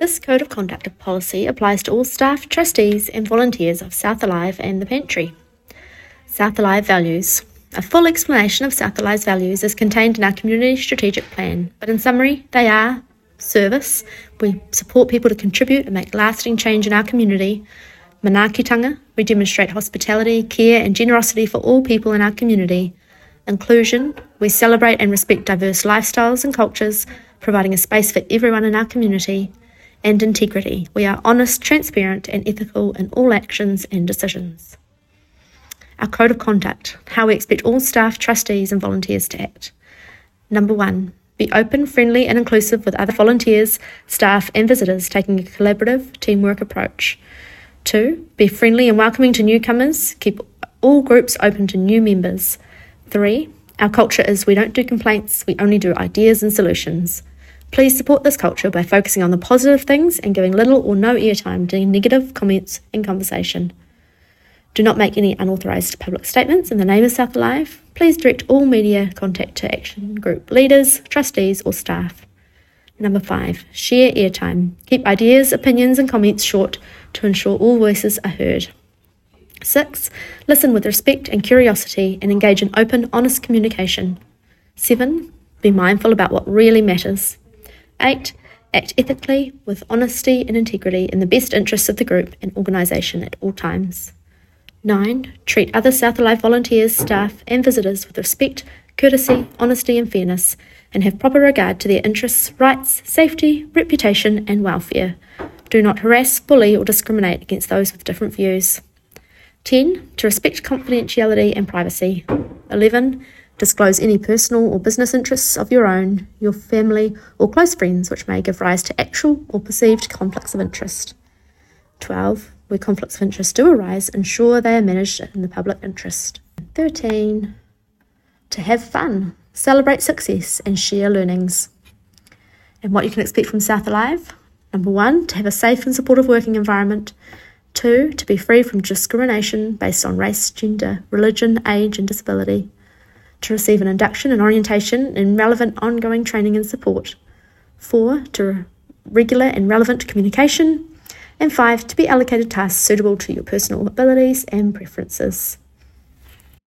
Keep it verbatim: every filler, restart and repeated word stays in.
This Code of Conduct policy applies to all staff, trustees and volunteers of South Alive and the Pantry. South Alive values. A full explanation of South Alive's values is contained in our community strategic plan, but in summary, they are service. We support people to contribute and make lasting change in our community. Manaakitanga. We demonstrate hospitality, care and generosity for all people in our community. Inclusion. We celebrate and respect diverse lifestyles and cultures, providing a space for everyone in our community. And integrity. We are honest, transparent and ethical in all actions and decisions. Our Code of Conduct, how we expect all staff, trustees and volunteers to act. Number one, be open, friendly and inclusive with other volunteers, staff and visitors, taking a collaborative teamwork approach. Two, be friendly and welcoming to newcomers, keep all groups open to new members. Three, our culture is we don't do complaints, we only do ideas and solutions. Please support this culture by focusing on the positive things and giving little or no airtime to negative comments and conversation. Do not make any unauthorised public statements in the name of South Alive. Please direct all media contact to action group leaders, trustees or staff. Number five, share airtime. Keep ideas, opinions and comments short to ensure all voices are heard. Six, listen with respect and curiosity and engage in open, honest communication. Seven, be mindful about what really matters. Eight, act ethically with honesty and integrity in the best interests of the group and organisation at all times. Nine, treat other South Alive volunteers, staff and visitors with respect, courtesy, honesty and fairness, and have proper regard to their interests, rights, safety, reputation and welfare. Do not harass, bully or discriminate against those with different views. Ten, to respect confidentiality and privacy. Eleven, disclose any personal or business interests of your own, your family or close friends which may give rise to actual or perceived conflicts of interest. Twelve, where conflicts of interest do arise, ensure they are managed in the public interest. Thirteen, to have fun, celebrate success and share learnings. And what you can expect from South Alive. Number one, to have a safe and supportive working environment. Two, to be free from discrimination based on race, gender, religion, age and disability. To receive an induction and orientation in relevant ongoing training and support. Four, to regular and relevant communication. And five, to be allocated tasks suitable to your personal abilities and preferences.